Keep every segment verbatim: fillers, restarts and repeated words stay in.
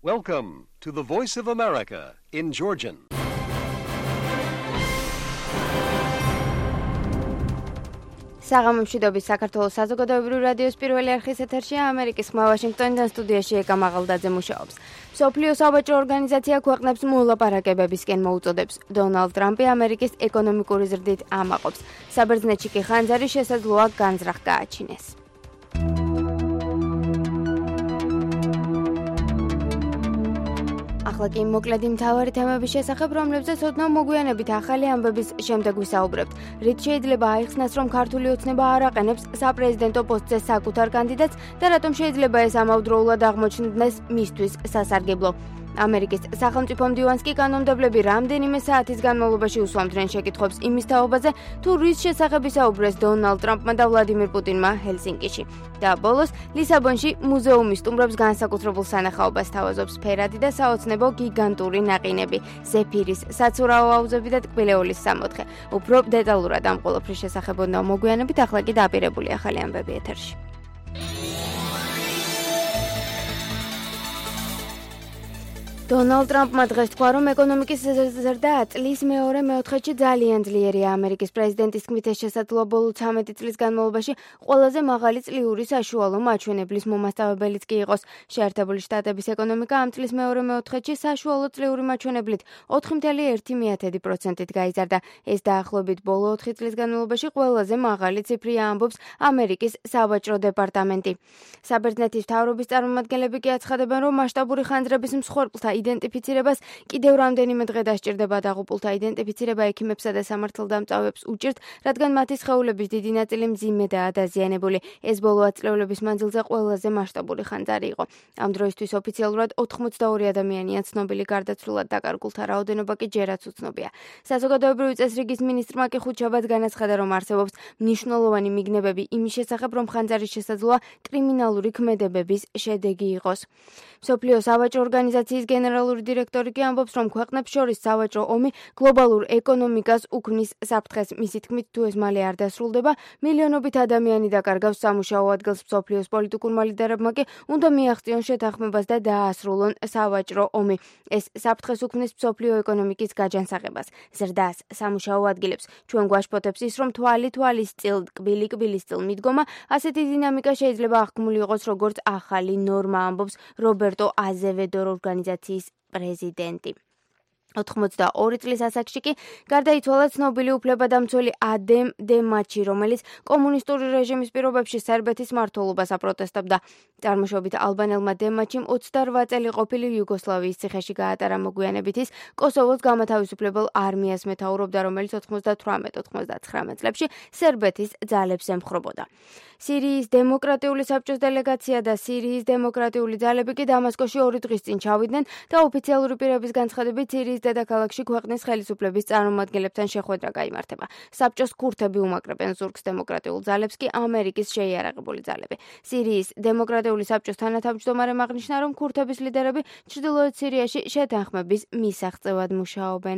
Welcome to the Voice of America in Georgian. საღამომშვიდობის საქართველოს საზოგადოებრივი რადიოს პირველი არხის ეთერშია ამერიკის ხმა ვაშინგტონიდან სტუდიაში ეკა მაღალდაძე მუშაობს. მსოფლიო სავაჭრო ორგანიზაცია ქვეყნებს მოლაპარაკებებისკენ მოუწოდებს. დონალდ ტრამპი ამერიკის ეკონომიკური ზრდით ამაყობს. საბერძნეთში კი ხანძარი შესაძლოა განზრახ გააჩინეს. ახლა კი მოკლედი მთავარი თემების შესახებ, რომლებზეც ოდნავ მოგვიანებით ახალი ამბების შემდეგ ვისაუბრებთ. რით შეიძლება აიხსნას, რომ ქართული ოცნება არ აყენებს საპრეზიდენტო პოსტზე საკუთარ კანდიდატს და რატომ შეიძლება ეს ამავდროულად აღმოჩნდეს მისთვის სასარგებლო. ამერიკის სახელმწიფო მდივანს კი კანონმდებლები რამდენიმე საათის განმავლობაში უსვამდნენ შეკითხვებს იმის თაობაზე, თუ რის შესახებ ისაუბრეს დონალდ ტრამპმა და ვლადიმირ პუტინმა ჰელსინკიში. და ბოლოს ლისაბონში მუზეუმი სტუმრებს განსაკუთრებულ სანახაობას თავაზობს ფერადი და საოცნებო გიგანტური ნაყინები, ზეფირის, საცურაო აუზები და ტკბილეულის სამოთხე. უფრო დეტალურად ამ ყველაფრის შესახებ ოდნავ მოგვიანებით, ახლა კი დაპირებული ახალი ამბები ეთერში. დონალდ ტრამპმა დღეს თქვა, რომ ეკონომიკის ზრდა წლის მეორე მეოთხედში ძალიან ძლიერია. ამერიკის პრეზიდენტის თქმით, ეს შესაძლოა ბოლო ცამეტი წლის განმავლობაში ყველაზე მაღალი წლიური საშუალო მაჩვენებლის მომასწავებელიც კი იყოს. შეერთებული შტატების ეკონომიკა ამ წლის მეორე მეოთხედში საშუალო წლიური მაჩვენებლით ოთხი წუთი ერთი პროცენტით გაიზარდა. ეს დაახლოებით ბოლო ოთხი წლის განმავლობაში ყველაზე მაღალი ციფრია, ამბობს ამერიკის სავაჭრო დეპარტამენტი. საბერძნეთის მთავრობის წარმომადგენლები კი აცხადებენ, რომ მასშტაბური ხანძრების მსხვერპლთა იდენტიფიცირებას კიდევ რამდენიმე დღე დასჭირდება. დაღუპულთა იდენტიფიცირება ექიმებსა და სამართალდამწავებს უჭირთ, რადგან მათი სხეულების დიდი ნაწილი მძიმედაა დაზიანებული. ეს ბოლო ათწლეულების მანძილზე ყველაზე მასშტაბური ხანძარი იყო. ამ დროისთვის ოფიციალურად ოთხმოცდაორი ადამიანია ცნობილი გარდაცვლილად, დაკარგულთა რაოდენობა კი ჯერაც უცნობია. საზოგადოებრივი წესრიგის მინისტრმა კი ხუთშაბათს განაცხადა, რომ არსებობს მნიშვნელოვანი მიგნებები იმის შესახებ, რომ ხანძარი შესაძლოა კრიმინალური ქმედებების შედეგი იყოს. მსოფლიო სავაჭრო ორგანიზაციის გენერალური დირექტორი კი ამბობს, რომ ქვეყნებს შორის სავაჭრო ომი გლობალურ ეკონომიკას უქმნის საფრთხეს. მისი თქმით, თუ ეს მალე არ დასრულდება, მილიონობით ადამიანი დაკარგავს სამუშაო ადგილს. მსოფლიოს პოლიტიკურმა ლიდერებმა კი უნდა მიაღწიონ შეთანხმებას და დაასრულონ სავაჭრო ომი. ეს საფრთხეს უქმნის მსოფლიო ეკონომიკის გაჯანსაღებას, ზრდას, სამუშაო ადგილებს. ჩვენ გვაშფოთებს ის, რომ თვალი თვალის წილ, კბილი კბილის წილ მიდგომა, ასეთი დინამიკა შეიძლება აღქმული იყოს როგორც ახალი ნორმა, ამბობს რობერტო აზევედო, ორგანიზაციის პრეზიდენტი. ოთხმოცდაორი წლის ასაკში კი გარდაიცვალა ცნობილი უფლებადამცველი ადემ დემაჩი, რომელიც კომუნისტური რეჟიმის პირობებში სერბეთის მმართველობას აპროტესტებდა. წარმოშობით ალბანელმა დემაჩიმ ოცდარვა წელი ყოფილი იუგოსლავიის ციხეში გაატარა. მოგვიანებით ის კოსოვოს გამათავისუფლებელ არმიას მეთაურობდა, რომელიც ოცდათვრამეტ ოცდათხრამეტ წლებში სერბეთის ძალებს ემხრობოდა. სირიის დემოკრატიული საბჭოს დელეგაცია და სირიის დემოკრატიული ძალები კი დამასკოში ორი დღის წინ ჩავიდნენ და ოფიციალური პირების განცხადებით სირიის დედაქალაქში ქვეყნის ხელისუფლების წარმომადგენლებთან შეხვედრა გაიმართება. საბჭოს ქურთები უმაკრებენ ზურგს, დემოკრატიულ ძალებს კი ამერიკის შეიარაღებული ძალები. სირიის დემოკრატიული საბჭოს თანათავმჯდომარემ აღნიშნა, რომ ქურთების ლიდერები ჩრდილოეთ სირიაში შეთანხმების მისაღწევად მუშაობენ.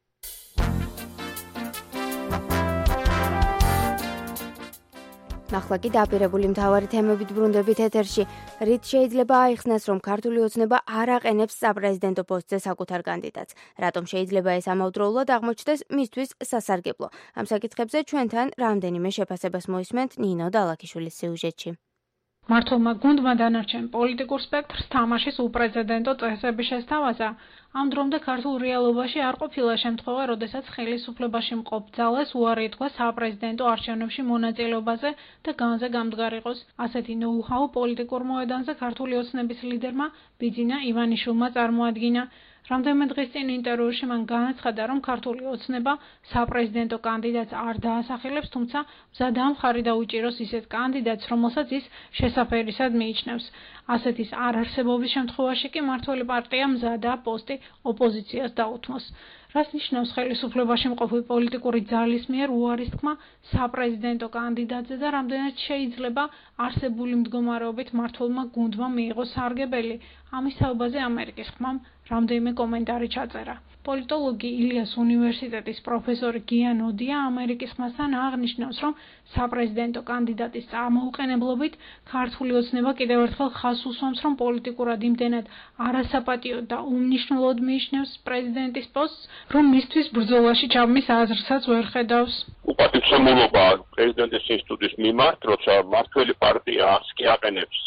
ახლა კი დაპირებული მთავარი თემებით ბრუნდებით ეთერში. რით შეიძლება აიხსნას, რომ ქართული ოცნება არ აყენებს საპრეზიდენტო პოსტზე საკუთარ კანდიდატს? რატომ შეიძლება ეს ამავდროულად აღმოჩნდეს მისთვის სასარგებლო? ამ საკითხებზე ჩვენთან რამდენიმე შეფასებას მოისმენთ ნინო დალაქიშვილის სიუჟეტში. მართლმა გუნდმა დანარჩენ პოლიტიკურ სპექტრს თამაშის უპრეცედენტო წესები შესთავაზა. ამ დრომდე ქართულ რეალობაში არ ყოფილა შემთხვევა, როდესაც ხელისუფლებაში მყოფ ძალას უარი ეთქვა საპრეზიდენტო არჩევნებში მონაწილეობაზე და განზე გამდგარ იყოს. ასეთი ნოუ-ჰაუ პოლიტიკურ მოედანზე ქართული ოცნების ლიდერმა ბიძინა ივანიშვილმა წარმოადგინა. რამდენიმე დღის წინ ინტერვიუში მან განაცხადა, რომ ქართული ოცნება საპრეზიდენტო კანდიდატს არ დაასახელებს, თუმცა მზადაა მხარი დაუჭიროს ისეთ კანდიდატს, რომელსაც ის შესაფერისად მიიჩნევს. ასეთის არ არსებობის შემთხვევაში კი მმართველი პარტია მზადაა პოსტი ოპოზიციას დაუთმოს. რას ნიშნავს ხელისუფლებაში მყოფი პოლიტიკური ძალის მიერ უარის თქმა საპრეზიდენტო კანდიდატზე და რამდენად შეიძლება არსებული მდგომარეობით მმართველმა გუნდმა მიიღოს სარგებელი? ამის თაობაზე ამერიკის ხმამ რამდენიმე კომენტარი ჩაწერა. პოლიტოლოგი ილიას უნივერსიტეტის პროფესორი გიან ოდია ამერიკის ხმასთან აღნიშნავს, რომ საპრეზიდენტო კანდიდატის წარმოუყენებლობით ქართული ოცნება კიდევ ერთხელ ხაზს უსვამს, რომ პოლიტიკურად იმდენად არასაპატიო და უმნიშვნელოდ მიიჩნევს პრეზიდენტის პოსტს, რომ მისთვის ბრძოლაში ჩაბმის აზრსაც ვერ ხედავს. უპატივცემულობა პრეზიდენტის ინსტიტუტის მიმართ, როცა მმართველი პარტია არც კი აყენებს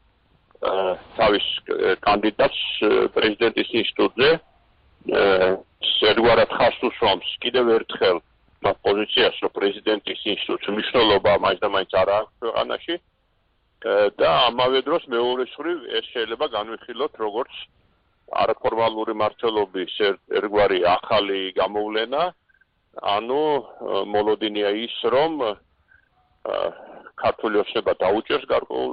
თავის კანდიდატს პრეზიდენტის ინსტიტუტზე, ერთგვარად ხაზს უსვამს კიდევ ერთხელ მათ პოზიციას, რომ პრეზიდენტის ინსტიტუტის მნიშვნელობა მაინც და მაინც არ აქვს ქვეყანაში და ამავე დროს მეორე მხრივ ეს შეიძლება განვიხილოთ როგორც არაფორმალური მმართველობის ერთგვარი ახალი გამოვლენა, ანუ მოლოდინია ის, რომ ქართული ოცნება დაუჭერს გარკვეულ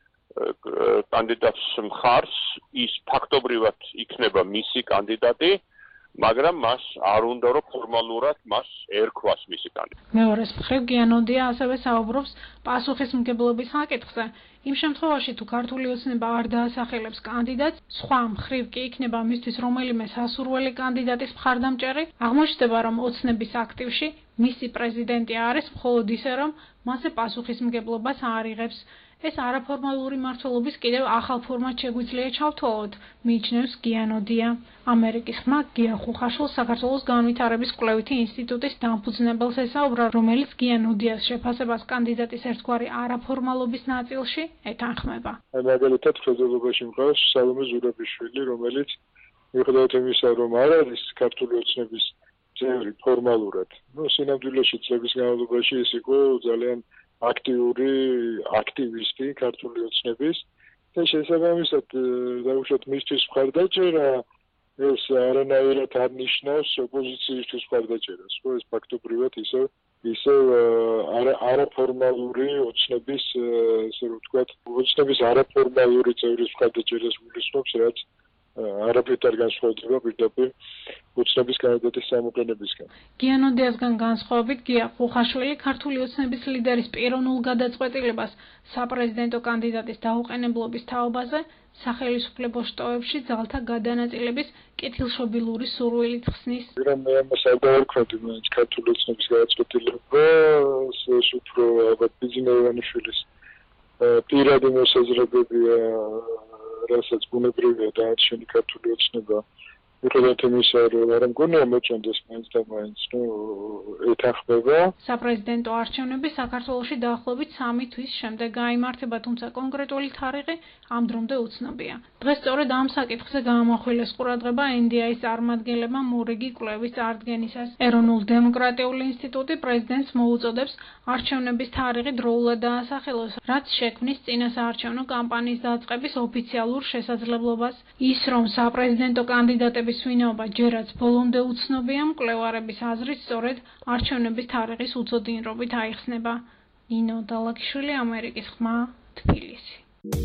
კანდიდატს მხარს, ის ფაქტობრივად იქნება მისი კანდიდატი, მაგრამ მას არ უნდა რომ ფორმალურად მას ერქვას მისი კანდიდატი. მეორეს მხრივ გიან ოდია ასევე საუბრობს პასუხისმგებლობის საკითხზე. იმ შემთხვევაში თუ ქართული ოცნება არ დაასახელებს კანდიდატს, სხვა მხრივ კი იქნება მისთვის რომელიმე სასურველი კანდიდატის მხარდამჭერი, აღმოჩნდება, რომ ოცნების აქტივში მისი პრეზიდენტი არის მხოლოდ ისე, რომ მასზე პასუხისმგებლობას არ იღებს. ეს არაფორმალური მმართველობის კიდევ ახალ ფორმად შეგვიძლია ჩავთვალოთ, მიიჩნევს გიან ოდია. ამერიკის ხმა გია ხუხაშვილს საქართველოს განვითარების კვლევითი ინსტიტუტის დამფუძნებელს ესაუბრა, რომელიც გიან ოდიას შეფასებას კანდიდატის ერთგვარი არაფორმალობის ნაწილში ეთანხმება. მაგალითად, ხელისუფლებაში მყავს სალომე ზურაბიშვილი, რომელიც მიუხედავად იმისა, რომ არ არის ქართული ოცნების წევრი ფორმალურად, ну, სინამდვილეში წლების განმავლობაში ის იყო ძალიან აქტიური აქტივისტი ქართული ოცნების და შესაბამისად დაუშვათ მისთვის მხარდაჭერა ეს არანაირად არ ნიშნავს ოპოზიციისთვის მხარდაჭერას. ეს ფაქტობრივად ისე ისე არაფორმალური ოცნების ესე რომ ვთქვათ ოცნების არაფორმალური წევრის მხარდაჭერას გულისხმობს, რაც არაფრით არ განსხვავდება პირდაპირ ოცნების კანდიდატის გამოყენებისგან. გიან ოდიასგან განსხვავებით გია ხუხაშვილი ქართული ოცნების ლიდერის პიროვნულ გადაწყვეტილებას საპრეზიდენტო კანდიდატის დაუყენებლობის თაობაზე სახელმწიფო შტოებში ძალთა გადანაწილების კეთილშობილური სურვილით ხსნის. რომ მე ამას არ დავარქვევდი, მაინც ქართული ოცნების გადაწყვეტილება ეს უფრო ალბათ ბიძინა ივანიშვილის პირადი მოსაზრებებია, რასაც ბუნებრივია დაარჩენი ქართული ოცნება. მიუხედავად იმისა, რომ არ მგონია მოჭანდეს მაინც და მაინც, ნუ ეთანხმება. საპრეზიდენტო არჩევნები საქართველოში დაახლოებით სამი თვის შემდეგ გაიმართება, თუმცა კონკრეტული თარიღი ამ დრომდე უცნობია. დღეს სწორედ ამ საკითხზე გაამახვილეს ყურადღება ენ დი აის წარმომადგენლებმა მორიგი კვლევის წარდგენისას. ეროვნულ დემოკრატიული ინსტიტუტი პრეზიდენტს მოუწოდებს არჩევნების თარიღი დროულად დაასახელოს, რაც შექმნის წინასაარჩევნო კამპანიის დაწყების ოფიციალურ შესაძლებლობას. ის, რომ საპრეზიდენტო კანდიდატების ვინაობა ჯერაც ბოლომდე უცნობია, მკვლევარების აზრით სწორედ არჩევნების თარიღის უწოდინრობით აიხსნება. ნინო დალაგიშვილი, ამერიკის ხმა, თბილისი.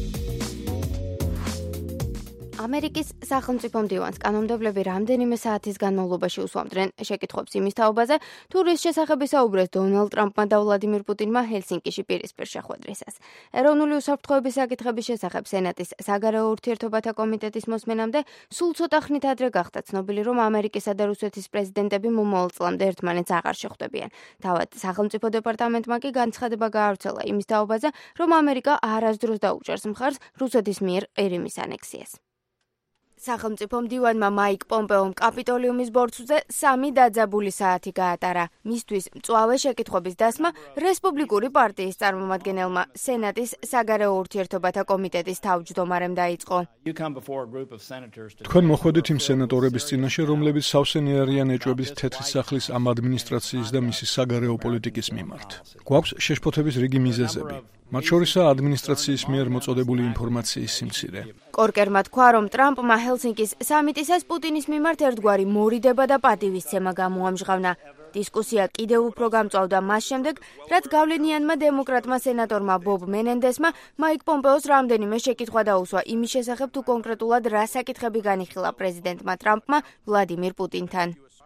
ამერიკის სახელმწიფო მდივანს კანონმდებლები რამდენიმე საათის განმავლობაში უსვამდნენ შეკითხვებს იმის თაობაზე, თუ რის შესახებ ისაუბრეს დონალდ ტრამპმა და ვლადიმირ პუტინმა ჰელსინკიში პირისპირ შეხვედრისას. ეროვნული უსაფრთხოების საკითხების შესახებ სენატის საგარეო ურთიერთობათა კომიტეტის მოსმენამდე სულ ცოტა ხნით ადრე გახდა ცნობილი, რომ ამერიკისა და რუსეთის პრეზიდენტები მომავალ წლამდე ერთმანეთს აღარ შეხვდებიან. თავად სახელმწიფო დეპარტამენტმა კი განცხადება გაავრცელა იმის თაობაზე, რომ ამერიკა არასდროს დაუჭერს მხარს რუსეთის მიერ ყირიმის ანექსიას. სახელმწიფო მდივანმა მაიკ პომპეომ კაპიტოლიუმის ბორცვზე სამი დაძაბული საათი გაატარა. მისთვის მწვავე შეკითხვების დასმა რესპუბლიკური პარტიის წარმომადგენელმა სენატის საგარეო ურთიერთობათა კომიტეტის თავმჯდომარემ დაიწყო. თქვენ მოხვედით იმ სენატორების წინაშე, რომლებიც სავსენი არიან ეჭვების თეთრი სახლის ამ ადმინისტრაციის და მისი საგარეო პოლიტიკის მიმართ. გვაქვს შეშფოთების რიგი მიზეზები. მათ შორისაა ადმინისტრაციის მიერ მოწოდებული ინფორმაციის სიმცირე. კორკერმა თქვა, რომ ტრამპმა ჰელსინკის სამიტისას პუტინის მიმართ ერთგვარი მორიდება და პატივისცემა გამოამჟღავნა. დისკუსია კიდევ უფრო გამწვავდა მას შემდეგ, რაც გავლენიანმა დემოკრატმა სენატორმა ბობ მენენდესმა მაიკ პომპეოს რამდენიმე შეკითხვა დაუსვა იმის შესახებ, თუ კონკრეტულად რა საკითხები განიხილა პრეზიდენტმა ტრამპმა ვლადიმირ პუტინთან.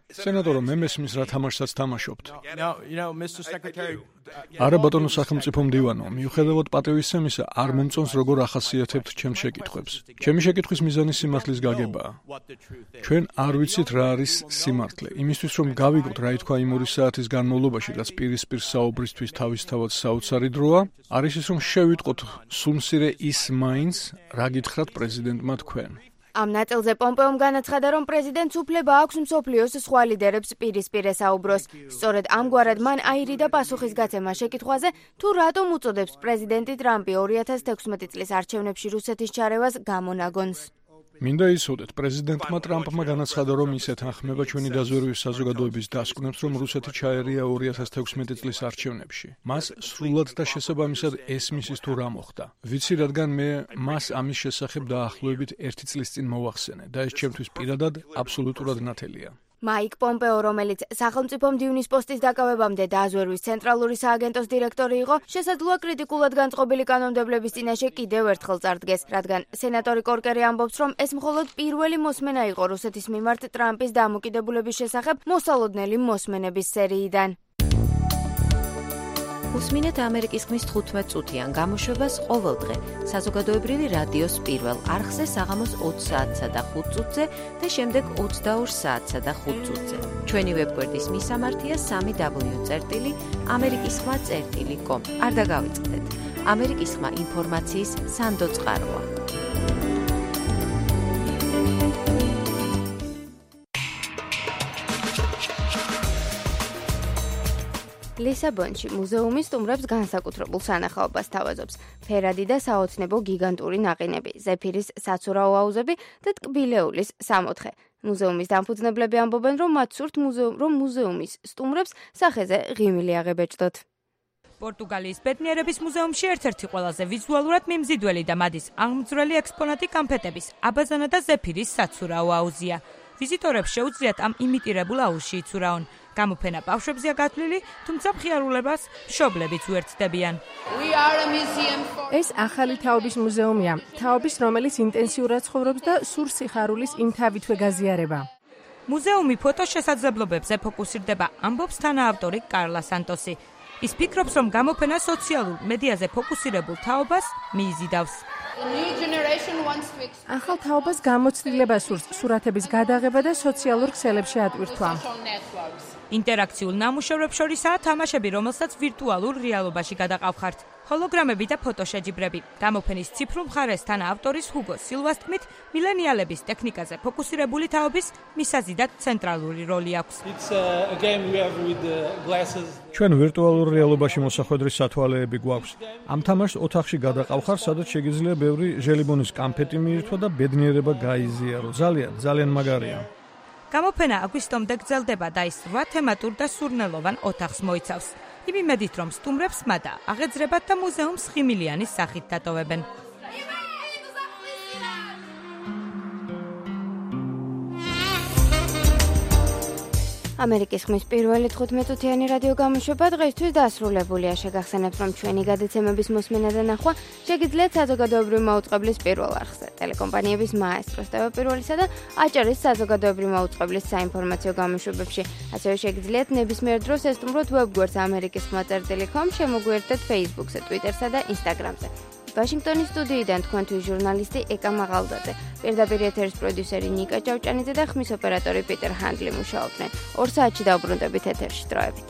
სენატორო, მე მესმის რა თამაშსაც თამაშობთ. Now, you know, Mister Secretary, არა ბატონო სახელმწიფო მდივანო, მიუხედავად პატივისცემისა, არ მომწონს როგორ ახასიათებთ ჩემს შეკითხვებს. ჩემი შეკითხვის მიზანი სიმართლის გაგებაა. ჩვენ არ ვიცით რა არის სიმართლე. იმისთვის რომ გავიგოთ რა ითქვა იმ ორი საათის განმავლობაში, რაც პირისპირ საუბრისთვის თავისთავად საოცარი დროა, არის ის რომ შევიტყოთ სულმცირე ის მაინც, რა გითხრათ პრეზიდენტმა თქვენ. ამ ნაწილზე პომპეომ განაცხადა, რომ პრეზიდენტს უფლება აქვს მსოფლიოს სხვა ლიდერებს პირისპირ ესაუბროს. სწორედ ამგვარად მან აირიდა პასუხისგაცემა შეკითხვაზე, თუ რატომ უწოდებს პრეზიდენტი ტრამპი ორი ათას თექვსმეტი წლის არჩევნებში რუსეთის ჩარევას გამონაგონს. მინდა იცოდეთ, პრეზიდენტმა ტრამპმა განაცხადა, რომ ის ეთანხმება ჩვენი დაზვერვის საზოგადოების დასკვნებს, რომ რუსეთი ჩაერია ორი ათას თექვსმეტი წლის არჩევნებში. მას სრულად და შესაბამისად ესმის ის თუ რა მოხდა. ვიცი, რადგან მე მას ამის შესახებ დაახლოებით ერთი წლის წინ მოვახსენე და ეს ჩემთვის პირადად აბსოლუტურად ნათელია. მაიკ პომპეო, რომელიც სახელმწიფო მდივნის პოსტის დაკავებამდე დაზვერვის ცენტრალური სააგენტოს დირექტორი იყო, შესაძლოა კრიტიკულად განწყობილი კანონმდებლების წინაშე კიდევ ერთხელ წარდგეს, რადგან სენატორი კორკერი ამბობს, რომ ეს მხოლოდ პირველი მოსმენა იყო რუსეთის მიმართ ტრამპის დამოკიდებულების შესახებ მოსალოდნელი მოსმენების სერიიდან. უსმინეთ ამერიკის ხმის თხუთმეტ წუთიან გამოშვებას ყოველდღე საზოგადოებრივი რადიოს პირველ არხზე საღამოს ოცი საათსა და ხუთ წუთზე და შემდეგ ოცდაორ საათსა და ხუთ წუთზე. ჩვენი ვებგვერდის მისამართია სამი დაბლიუ წერტილი ამერიკის ხმა წერტილი კომ. არ დაგავიწყდეთ. ამერიკის ხმა ინფორმაციის სანდო წყაროა. ლისაბონში მუზეუმი სტუმრებს განსაკუთრებულ სანახაობას თავაზობს. ფერადი და საოცნებო გიგანტური ნაყინები, ზეფირის საცურაო აუზები და ტკბილეულის სამოთხე. მუზეუმის დამფუძნებლები ამბობენ, რომ მათ სურთ მუზეუმ, რომ მუზეუმის სტუმრებს სახეზე ღიმილი აღებეჭდოთ. პორტუგალიის ბედნიერების მუზეუმში ერთ-ერთი ყველაზე ვიზუალურად მიმზიდველი და მადის აღმძვრელი ექსპონატი კამფეტების, აბაზანა და ზეფირის საცურაო აუზია. ვიზიტორებს შეუძლიათ ამ იმიტირებულ აუზში იცურაონ. გამოფენა ბავშვებზეა გათვლილი, თუმცა მხიარულებას მშობლებიც უერთდებიან. ეს ახალი თაობის მუზეუმია, თაობის, რომელიც ინტენსიურად ცხოვრობს და სურს სიხარულის იმთავითვე გაზიარება. მუზეუმი ფოტოშესაძლებლობებს ეფოკუსირდება, ამბობს თანაავტორი კარლა სანტოსი. ის ფიქრობს, რომ გამოფენა სოციალურ მედიაზე ფოკუსირებულ თაობას მიიზიდავს. ახალ თაობას გამოცდილება სურს, სურათების გადაღება და სოციალურ ქსელებში ატვირთვა. ინტერაქციულ ნამუშევრებს შორისაა თამაშები, რომელსაც ვირტუალურ რეალობაში გადაყავხართ. ჰოლოგრამები და ფოტოშეჯიბრები. გამოფენის ციფრულ მხარეს თანაავტორის ჰუგო სილვას თქმით, მილენიალების ტექნიკაზე ფოკუსირებული თაობის მისაზიდად ცენტრალური როლი აქვს. ჩვენ ვირტუალურ რეალობაში მოსახვედრის სათვალეები გვაქვს. ამ თამაშს ოთახში გადაყავხარ, სადაც შეგიძლია ბევრი ჟელიბონის კამფეტი მიირთვა და ბედნიერება გაიზიარო. ძალიან, ძალიან მაგარია. გამოფენა აგვისტომდე გრძელდება და ის რვა თემატურ და სურნელოვან ოთახს მოიცავს. იმ იმედით, რომ სტუმრებს მათი აღეძრებათ და მუზეუმს ღიმილიანის სახით დატოვებენ. ამერიკის ხმის პირველი თხუთმეტწუთიანი რადიო გამოშვება დღეისთვის დასრულებულია. შეგახსენებთ, რომ ჩვენი გადაცემების მოსმენა და ნახვა შეგიძლიათ საზოგადოებრივი მაუწყებლის პირველ არხზე, ტელეკომპანიების მაესტროს ტევ-პირველისა და აჭარის საზოგადოებრივი მაუწყებლის საინფორმაციო გამოშვებებში. ასევე შეგიძლიათ ნებისმიერ დროს ესტუმროთ ვებგვერდს ამერიკის ხმა წერტილი კომ, შემოგვიერთდეთ Facebook-ზე, Twitter-სა და Instagram-ზე. ვაშინგტონის სტუდიიდან თქვენთვის ჟურნალისტი ეკა მაღალდაძე, პირდაპირ ეთერის პროდიუსერი ნიკა ჭავჭანიძე და ხმის ოპერატორი პიტერ ჰანდლი მუშაობდნენ. ორ საათში დავბრუნდებით ეთერში დროებით.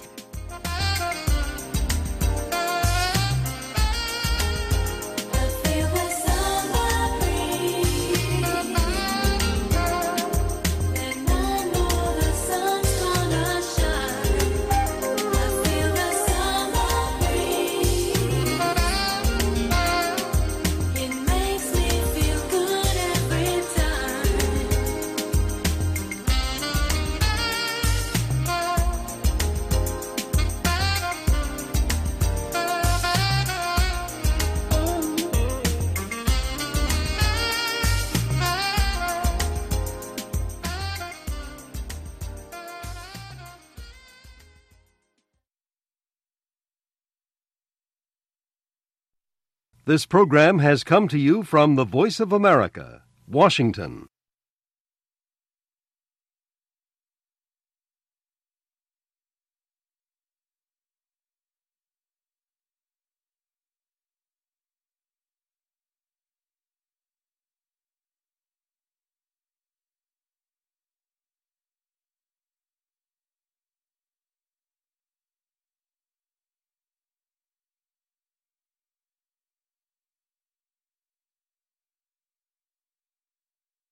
This program has come to you from the Voice of America, Washington.